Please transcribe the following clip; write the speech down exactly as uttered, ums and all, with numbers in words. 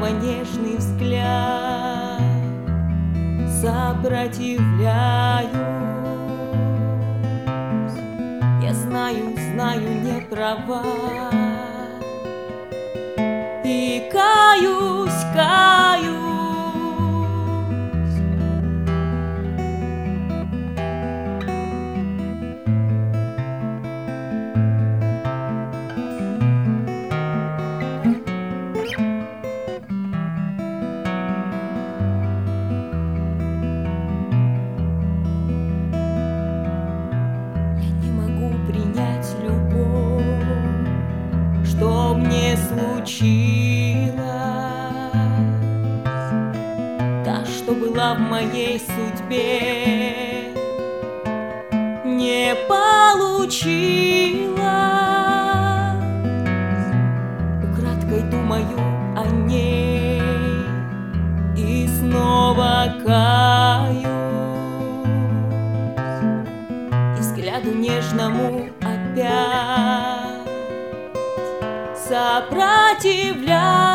снова нежный взгляд. Сопротивляюсь, я знаю, знаю, не права, и каюсь, каюсь. Что мне случилось, та, что была в моей судьбе, не получилось. Украдкой думаю о ней и снова каюсь, и взгляду нежному опять сопротивляюсь.